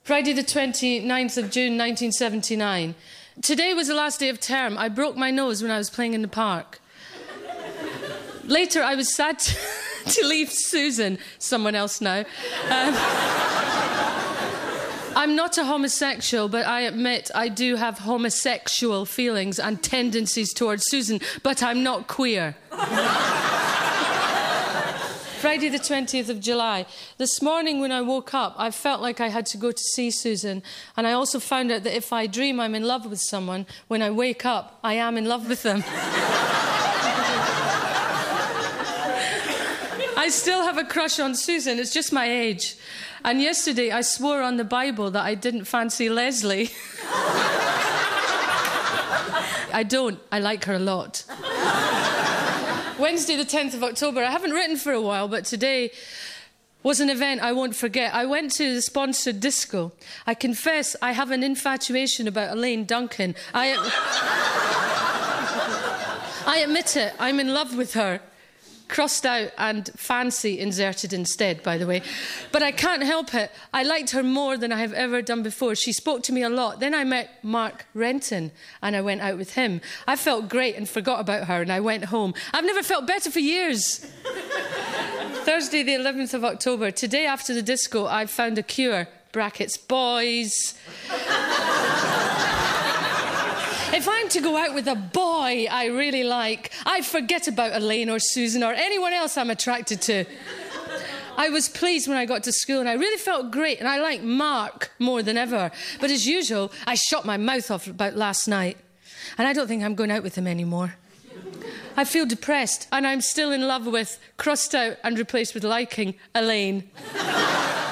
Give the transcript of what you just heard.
Friday the 29th of June 1979. Today was the last day of term. I broke my nose when I was playing in the park. Later, I was sad to leave Susan, someone else now. I'm not a homosexual, but I admit I do have homosexual feelings and tendencies towards Susan, but I'm not queer. Friday the 20th of July. This morning when I woke up, I felt like I had to go to see Susan, and I also found out that if I dream I'm in love with someone, when I wake up, I am in love with them. I still have a crush on Susan, it's just my age. And yesterday I swore on the Bible that I didn't fancy Leslie. I don't, I like her a lot. Wednesday the 10th of October. I haven't written for a while, but today was an event I won't forget. I went to the sponsored disco. I confess I have an infatuation about Elaine Duncan. I admit it, I'm in love with her. Crossed out and fancy inserted instead, by the way. But I can't help it. I liked her more than I have ever done before. She spoke to me a lot. Then I met Mark Renton and I went out with him. I felt great and forgot about her and I went home. I've never felt better for years. Thursday, the 11th of October. Today after the disco, I found a cure. Brackets, boys. If I'm to go out with a boy I really like, I forget about Elaine or Susan or anyone else I'm attracted to. I was pleased when I got to school and I really felt great and I like Mark more than ever. But as usual, I shut my mouth off about last night and I don't think I'm going out with him anymore. I feel depressed and I'm still in love with, crossed out and replaced with liking, Elaine.